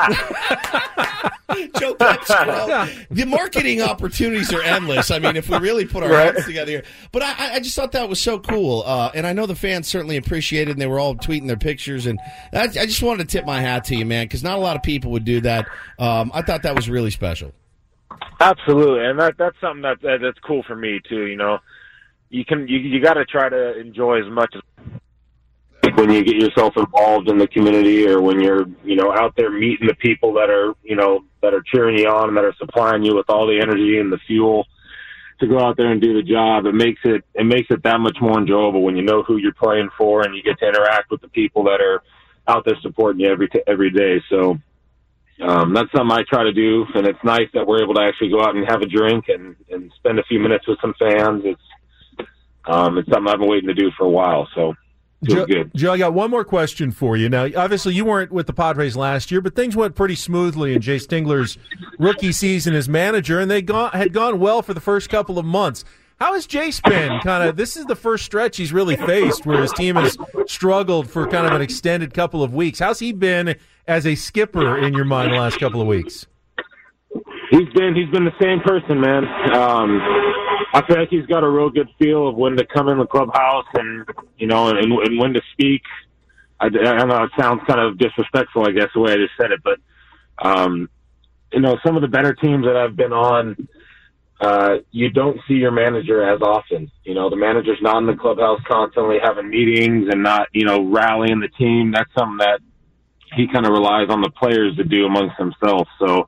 Joe Cupsgrove. The marketing opportunities are endless. I mean, if we really put our Right. heads together here. But I, I just thought that was so cool. Uh, and I know the fans certainly appreciated it, and they were all tweeting their pictures. And I, I just wanted to tip my hat to you, man, because not a lot of people would do that. Um, I thought that was really special. Absolutely, and that that's something that, that that's cool for me too. You know, you can you you got to try to enjoy as much as when you get yourself involved in the community, or when you're you know out there meeting the people that are you know that are cheering you on and that are supplying you with all the energy and the fuel to go out there and do the job. It makes it it makes it that much more enjoyable when you know who you're playing for and you get to interact with the people that are out there supporting you every t- every day. So. Um, that's something I try to do, and it's nice that we're able to actually go out and have a drink and, and spend a few minutes with some fans. It's um, it's something I've been waiting to do for a while, so it feels Joe, good. Joe, I got one more question for you. Now, obviously, you weren't with the Padres last year, but things went pretty smoothly in Jay Stingler's rookie season as manager, and they gone, had gone well for the first couple of months. How has Jace been? Kind of, this is the first stretch he's really faced where his team has struggled for kind of an extended couple of weeks. How's he been as a skipper in your mind the last couple of weeks? He's been he's been the same person, man. Um, I feel like he's got a real good feel of when to come in the clubhouse and you know and, and when to speak. I, I know it sounds kind of disrespectful, I guess, the way I just said it, but um, you know, some of the better teams that I've been on. Uh, you don't see your manager as often. You know, the manager's not in the clubhouse constantly having meetings and not, you know, rallying the team. That's something that he kind of relies on the players to do amongst themselves. So,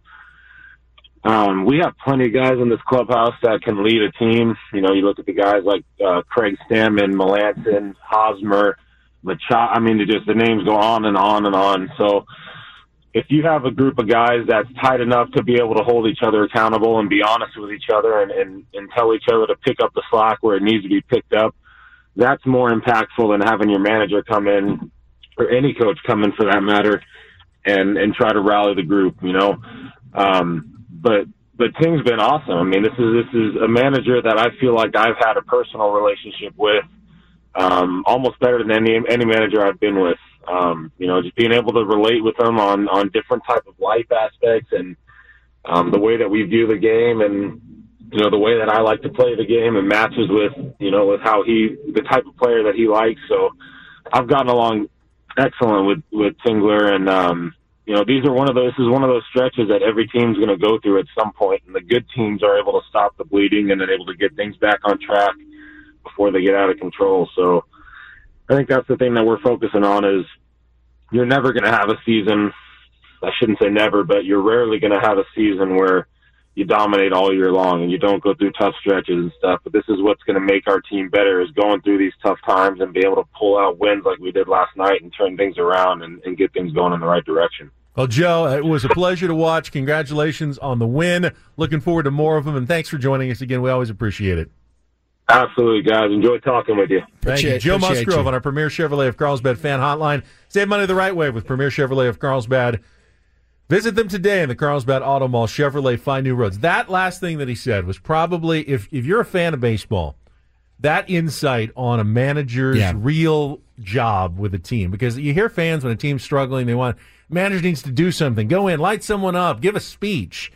um, we have plenty of guys in this clubhouse that can lead a team. You know, you look at the guys like, uh, Craig Stammen, Melanson, Hosmer, Machado. I mean, just the names go on and on and on. So, if you have a group of guys that's tight enough to be able to hold each other accountable and be honest with each other and, and, and tell each other to pick up the slack where it needs to be picked up, that's more impactful than having your manager come in, or any coach come in for that matter, and, and try to rally the group, you know. Um, but but Ting's been awesome. I mean, this is this is a manager that I feel like I've had a personal relationship with, um, almost better than any any manager I've been with. Um, you know, just being able to relate with them on, on different type of life aspects and um, the way that we view the game and, you know, the way that I like to play the game and matches with, you know, with how he, the type of player that he likes. So I've gotten along excellent with, with Tingler. And, um, you know, these are one of those, this is one of those stretches that every team's going to go through at some point, and the good teams are able to stop the bleeding and then able to get things back on track before they get out of control. So, I think that's the thing that we're focusing on is you're never going to have a season. I shouldn't say never, but you're rarely going to have a season where you dominate all year long and you don't go through tough stretches and stuff. But this is what's going to make our team better, is going through these tough times and be able to pull out wins like we did last night and turn things around and, and get things going in the right direction. Well, Joe, it was a pleasure to watch. Congratulations on the win. Looking forward to more of them, and thanks for joining us again. We always appreciate it. Absolutely, guys. Enjoy talking with you. Thank you. Joe Musgrove on our Premier Chevrolet of Carlsbad fan hotline. Save money the right way with Premier Chevrolet of Carlsbad. Visit them today in the Carlsbad Auto Mall. Chevrolet, find new roads. That last thing that he said was probably, if, if you're a fan of baseball, that insight on a manager's Yeah. real job with a team. Because you hear fans when a team's struggling, they want, manager needs to do something. Go in, light someone up, give a speech.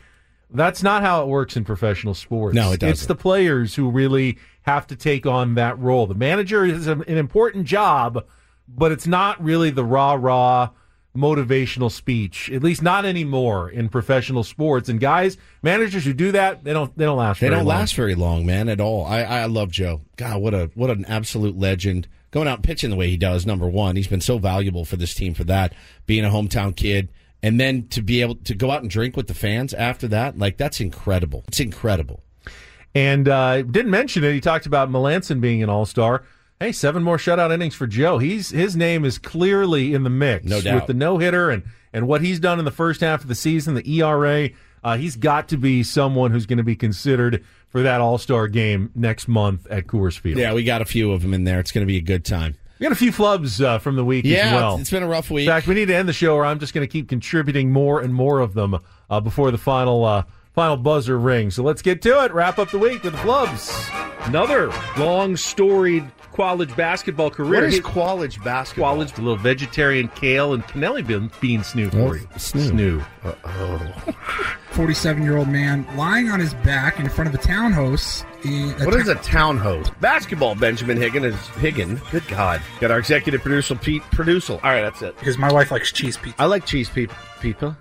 That's not how it works in professional sports. No, it doesn't. It's the players who really have to take on that role. The manager is an important job, but it's not really the rah-rah motivational speech, at least not anymore in professional sports. And guys, managers who do that, they don't they don't last They very don't long. last very long, man, at all. I, I love Joe. God, what a what an absolute legend. Going out and pitching the way he does, number one. He's been so valuable for this team for that, being a hometown kid. And then to be able to go out and drink with the fans after that, like, that's incredible. It's incredible. And uh, didn't mention it. He talked about Melanson being an all-star. Hey, seven more shutout innings for Joe. He's his name is clearly in the mix. No doubt. With the no-hitter and, and what he's done in the first half of the season, the E R A, uh, he's got to be someone who's going to be considered for that all-star game next month at Coors Field. Yeah, we got a few of them in there. It's going to be a good time. We got a few flubs uh, from the week yeah, as well. It's been a rough week. In fact, we need to end the show, or I'm just going to keep contributing more and more of them uh, before the final uh, final buzzer rings. So let's get to it. Wrap up the week with the flubs. Another long, storied college basketball career. What is He- college basketball? College, a little vegetarian kale and cannelli bean, bean snoo for you. Snoo. Snoo. Uh-oh. forty-seven-year-old man lying on his back in front of a townhouse. What is a town host? Basketball, Benjamin Higgin is Higgin. Good God. Got our executive producer, Pete Producer. All right, that's it. Because my wife likes cheese pizza. I like cheese pe- pizza.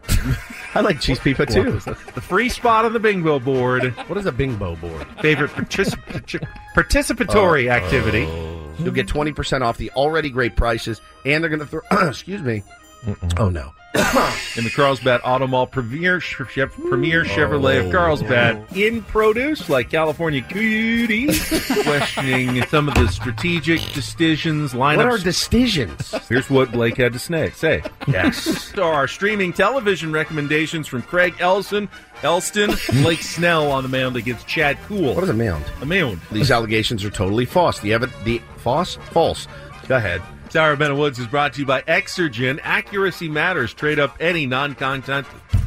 I like cheese pizza, too. The free spot on the bingo board. What is a bingo board? Favorite particip- participatory Uh, activity. You'll get twenty percent off the already great prices, and they're going to throw... excuse me. Mm-mm. Oh, no. In the Carlsbad Auto Mall Premier, Chev- Premier Chevrolet of Carlsbad in produce like California Cuties, questioning some of the strategic decisions, lineups. What are decisions? Here's what Blake had to say. say. Yes. So our streaming television recommendations from Craig Elson, Elston, Blake Snell on the mound against Chad Cool. What is a mound? A mound. These allegations are totally false. The evidence... The false? False. Go ahead. Sour Ben Woods is brought to you by Exergen. Accuracy matters. Trade up any non-content.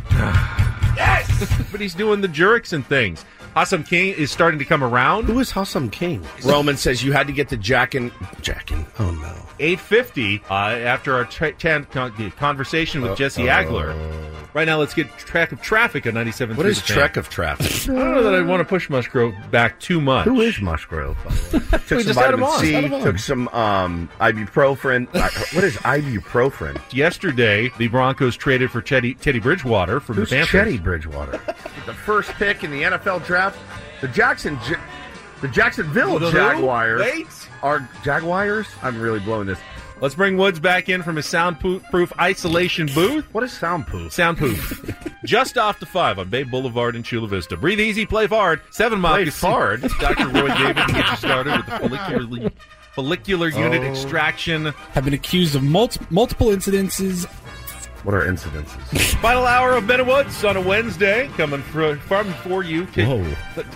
Yes! But he's doing the Jurickson things. Hassam King is starting to come around. Who is Hassam King? Roman says you had to get the Jackin... Jackin. Oh, no. eight fifty uh, after our tra- tan- con- conversation with Uh, Jesse uh, Agler. Right now, let's get track of traffic at ninety-seven point three. What is Trek of traffic? I don't know that I want to push Musgrove back too much. Who is Musgrove? Took We some just had him vitamin on. C, Had him on. took some um, ibuprofen. I, what is ibuprofen? Yesterday, the Broncos traded for Teddy, Teddy Bridgewater from Who's the Panthers. Teddy Bridgewater? The first pick in the N F L draft, the Jackson, Ja- the Jacksonville The who? Jaguars Wait. are Jaguars. I'm really blowing this. Let's bring Woods back in from his soundproof isolation booth. What is soundproof? Soundproof. Just off the five on Bay Boulevard in Chula Vista. Breathe easy, play hard. Seven Play Moccasin. hard? Doctor Roy David to get you started with the follicular, follicular unit Oh. extraction. Have been accused of multi- multiple incidences. What are incidences? Final hour of Ben and Woods on a Wednesday. Coming for, from for you. Whoa.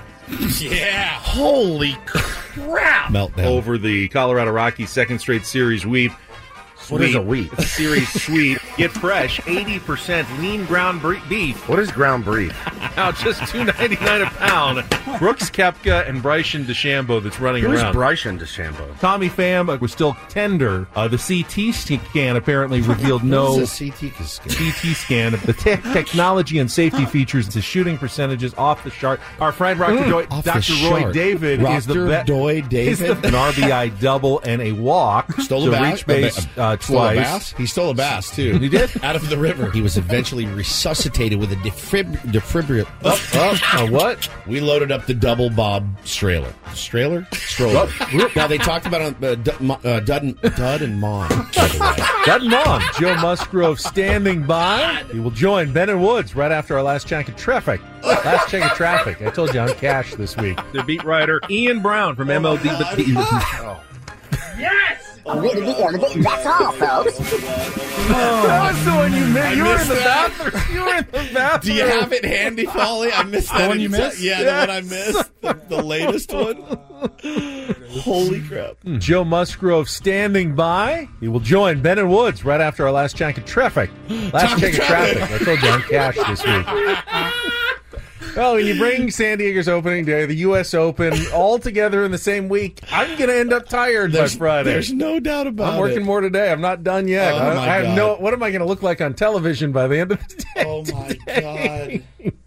Yeah. Holy crap. Meltdown. Over the Colorado Rockies' second straight series sweep. What is a weep? It's a series sweep. Get fresh, eighty percent lean ground bre- beef. What is ground beef? Now just two ninety-nine a pound. Brooks Koepka and Bryson DeChambeau that's running Who is around. Bryson DeChambeau? Tommy Pham was still tender. Uh, the C T scan apparently revealed no What is a C T scan? C T scan. The te- technology and safety features, the shooting percentages off the chart. Our friend Doctor Mm, Doy, off the Doctor Roy chart. David is the Doctor best. Doy David? an R B I double and a walk. Stole so a bass. reach base a ba- uh, stole a twice. bass? He stole a bass, too. He did? Out of the river. He was eventually resuscitated with a defib- defibrillator. Oh, oh, uh, what? We loaded up the double Bob Strailer. Strailer? Stroller. Now, they talked about it on uh, D- Mo- uh, Dud, and, Dud and Mon. Dud and Mon. Joe Musgrove standing by. He will join Ben and Woods right after our last check of traffic. Last check of traffic. I told you I'm cash this week. The beat writer Ian Brown from M L D. Oh. Yes! That's all, folks. That was the one you missed. I You were missed in the that. bathroom. You were in the bathroom. Do you have it handy, Folly? I missed that. The one you inside- missed? Yeah, Yes. the one I missed. The, the latest one. Holy crap. Joe Musgrove standing by. He will join Ben and Woods right after our last check of traffic. Last Time check of traffic. traffic. I told you I'm cash this week. Well, when you bring San Diego's opening day, the U S Open, all together in the same week, I'm going to end up tired There's, by Friday. there's no doubt about I'm working it. more today. I'm not done yet. Oh, I, my I have God. no. What am I going to look like on television by the end of the day? Oh, my today? God.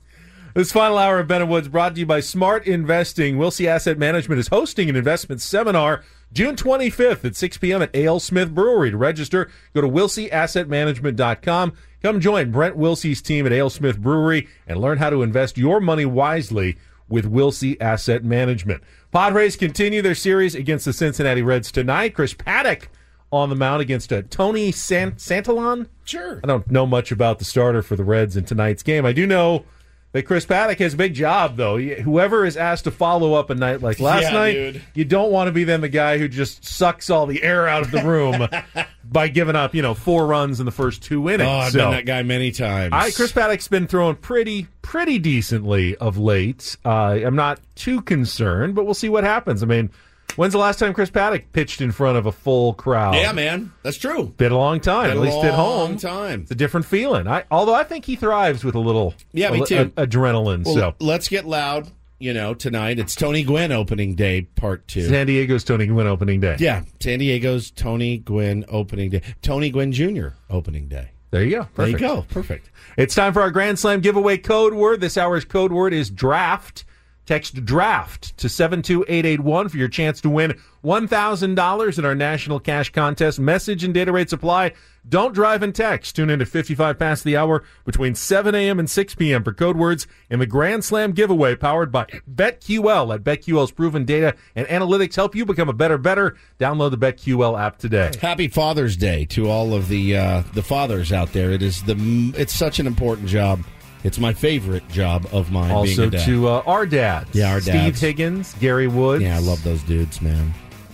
This final hour of Ben and Woods brought to you by Smart Investing. Wilsey Asset Management is hosting an investment seminar June twenty-fifth at six p.m. at A L. Smith Brewery. To register, go to wilsey asset management dot com. Come join Brent Wilsey's team at A L. Smith Brewery and learn how to invest your money wisely with Wilsey Asset Management. Padres continue their series against the Cincinnati Reds tonight. Chris Paddock on the mound against uh, Tony San- Santillan. Sure. I don't know much about the starter for the Reds in tonight's game. I do know that Chris Paddock has a big job, though. Whoever is asked to follow up a night like last yeah, night, dude. you don't want to be then the guy who just sucks all the air out of the room by giving up, you know, four runs in the first two innings. Oh, I've so, been that guy many times. I, Chris Paddock's been throwing pretty, pretty decently of late. Uh, I'm not too concerned, but we'll see what happens. I mean, when's the last time Chris Paddock pitched in front of a full crowd? Yeah, man. That's true. Been a long time, Been at least a at home. long time. It's a different feeling. I, although I think he thrives with a little Yeah, me a- too. a- adrenaline. Well, so let's get loud. You know, tonight it's Tony Gwynn opening day, part two. San Diego's Tony Gwynn opening day. Yeah, San Diego's Tony Gwynn opening day. Tony Gwynn Junior opening day. There you go. Perfect. There you go. Perfect. It's time for our Grand Slam giveaway code word. This hour's code word is draft. Text DRAFT to seven two eight eight one for your chance to win one thousand dollars in our national cash contest. Message and data rates apply. Don't drive and text. Tune in to fifty-five past the hour between seven a.m. and six p.m. for code words in the Grand Slam giveaway powered by BetQL. Let BetQL's proven data and analytics help you become a better better. Download the BetQL app today. Happy Father's Day to all of the uh, the fathers out there. It is the it's such an important job. It's my favorite job of mine. Also being a dad. to uh, our dads. Yeah, our Steve dads. Higgins, Gary Woods. Yeah, I love those dudes, man.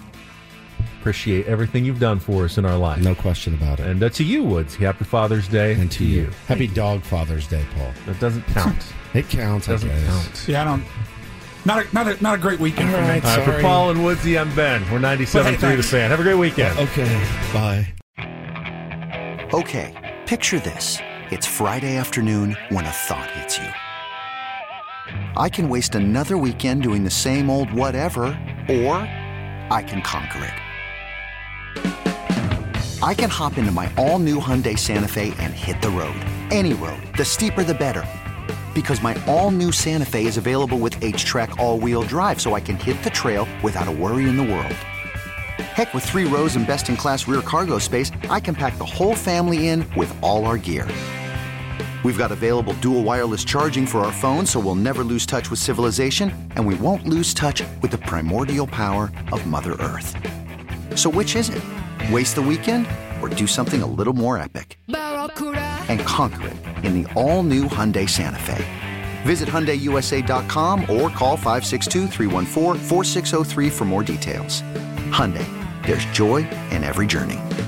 Appreciate everything you've done for us in our life. No question about it. And uh, to you, Woods, happy Father's Day. And to you. Happy Dog Father's Day, Paul. That doesn't count. It counts, Doesn't I guess. count. Yeah, I don't. Not a, not a, not a great weekend for me. All right, for Paul and Woodsy, I'm Ben. We're ninety-seven point three Hey, The thanks. Fan. Have a great weekend. Okay, bye. Okay, picture this. It's Friday afternoon when a thought hits you. I can waste another weekend doing the same old whatever, or I can conquer it. I can hop into my all-new Hyundai Santa Fe and hit the road. Any road. The steeper, the better. Because my all-new Santa Fe is available with H-Track all-wheel drive, so I can hit the trail without a worry in the world. Heck, with three rows and best-in-class rear cargo space, I can pack the whole family in with all our gear. We've got available dual wireless charging for our phones, so we'll never lose touch with civilization, and we won't lose touch with the primordial power of Mother Earth. So which is it? Waste the weekend or do something a little more epic? And conquer it in the all-new Hyundai Santa Fe. Visit Hyundai U S A dot com or call five six two, three one four, four six zero three for more details. Hyundai, there's joy in every journey.